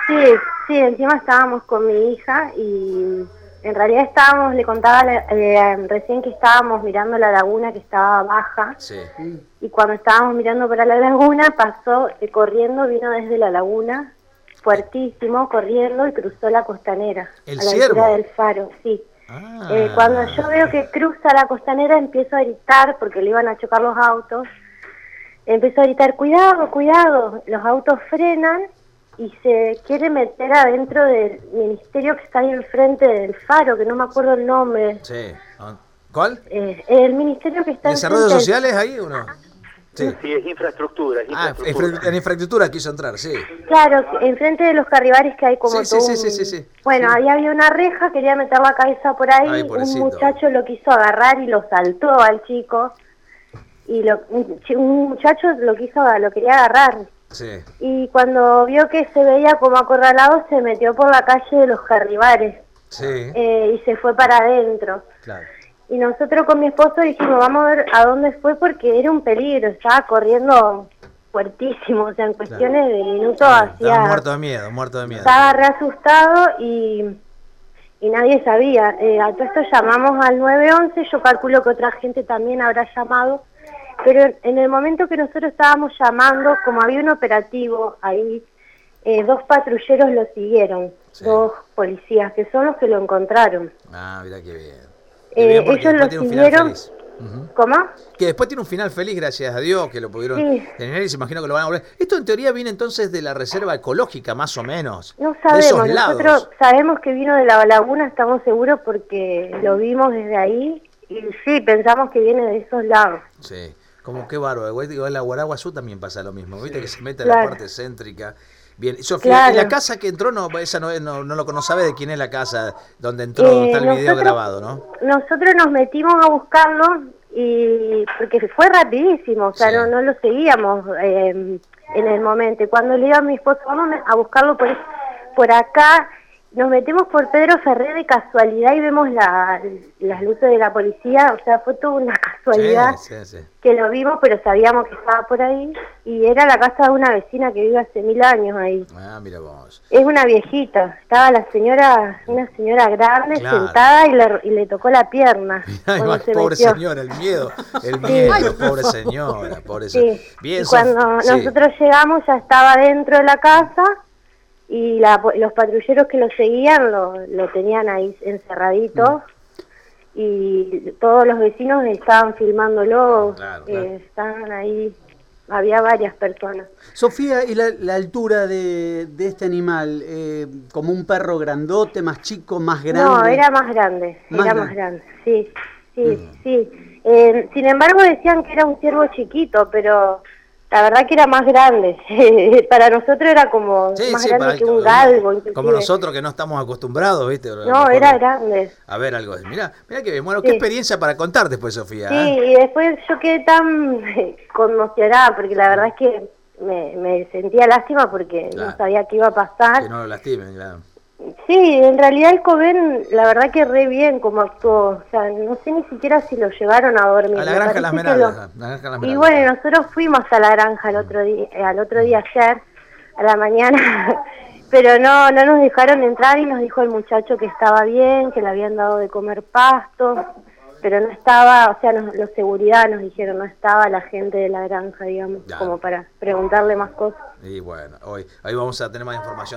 Sí, sí, encima estábamos con mi hija y en realidad le contaba recién que estábamos mirando la laguna que estaba baja. Sí. Y cuando estábamos mirando para la laguna pasó corriendo, vino desde la laguna, fuertísimo, corriendo y cruzó la costanera. ¿El a la ciervo? altura del faro, sí. Ah. Cuando yo veo que cruza la costanera empiezo a gritar porque le iban a chocar los autos. Empezó a gritar, cuidado, cuidado. Los autos frenan y se quiere meter adentro del ministerio que está ahí enfrente del faro, que no me acuerdo el nombre. Sí. ¿Cuál? El ministerio que está enfrente ¿Desarrollo sociales ahí o no? Sí, es infraestructura. En infraestructura quiso entrar, sí. Claro, enfrente de los Carribares que hay como todo sí. Bueno, ahí había una reja, quería meter la cabeza por ahí, un muchacho lo quiso agarrar y lo saltó al chico, y un muchacho lo quería agarrar. Sí. Y cuando vio que se veía como acorralado, se metió por la calle de los Carribares. Sí. Y se fue para adentro. Claro. Y nosotros con mi esposo dijimos, vamos a ver a dónde fue porque era un peligro, estaba corriendo fuertísimo, o sea, en cuestiones de minutos Estaba muerto de miedo. Estaba re asustado y nadie sabía. A todo esto llamamos al 911, yo calculo que otra gente también habrá llamado, pero en el momento que nosotros estábamos llamando, como había un operativo ahí, 2 patrulleros lo siguieron, 2 policías, que son los que lo encontraron. Ah, mira qué bien. Ellos lo siguieron. ¿Cómo? Que después tiene un final feliz, gracias a Dios, que lo pudieron tener y se imagino que lo van a volver. Esto en teoría viene entonces de la reserva ecológica, más o menos. No sabemos, nosotros sabemos que vino de la laguna, estamos seguros porque lo vimos desde ahí y sí, pensamos que viene de esos lados. Sí, como qué bárbaro. Igual la Guaraguazú también pasa lo mismo, viste que se mete en la parte céntrica. Bien, Sofía, ¿y la casa que entró, esa no lo sabe de quién es la casa donde entró, está el video grabado, ¿no? Nosotros nos metimos a buscarlo porque fue rapidísimo, o sea, no lo seguíamos en el momento. Y cuando le digo a mi esposo, vamos a buscarlo por acá, nos metemos por Pedro Ferrer de casualidad y vemos las luces de la policía, o sea, fue toda una casualidad que lo vimos, pero sabíamos que estaba por ahí, y era la casa de una vecina que vive hace 1000 años ahí. Ah, mira vos. Es una viejita, estaba una señora grande sentada y le tocó la pierna. Pobre señora, el miedo, pobre señora, Sí. Bien, y cuando nosotros llegamos ya estaba dentro de la casa, y los patrulleros que lo seguían lo tenían ahí encerradito y todos los vecinos estaban filmándolo, estaban ahí, había varias personas. Sofía, ¿y la altura de este animal? ¿Como un perro grandote, más chico, más grande? No, era más grande, más grande, sí. Sin embargo decían que era un ciervo chiquito, pero la verdad que era más grande. Para nosotros era como más grande que un galgo. Inclusive. Como nosotros que no estamos acostumbrados, ¿viste? No, era grande. A ver, algo. Mirá que bien. Bueno, qué experiencia para contar después, Sofía. Sí, y después yo quedé tan conmocionada porque la verdad es que me sentía lástima porque no sabía qué iba a pasar. Que no lo lastimen, claro. Sí, en realidad el Coben, la verdad que re bien como actuó, o sea, no sé ni siquiera si lo llevaron a dormir. A la Granja Las Esmeraldas. Y bueno, nosotros fuimos a la granja al otro día ayer, a la mañana, pero no nos dejaron entrar y nos dijo el muchacho que estaba bien, que le habían dado de comer pasto, pero no estaba, o sea, los seguridad nos dijeron, no estaba la gente de la granja, digamos, como para preguntarle más cosas. Y bueno, hoy vamos a tener más información.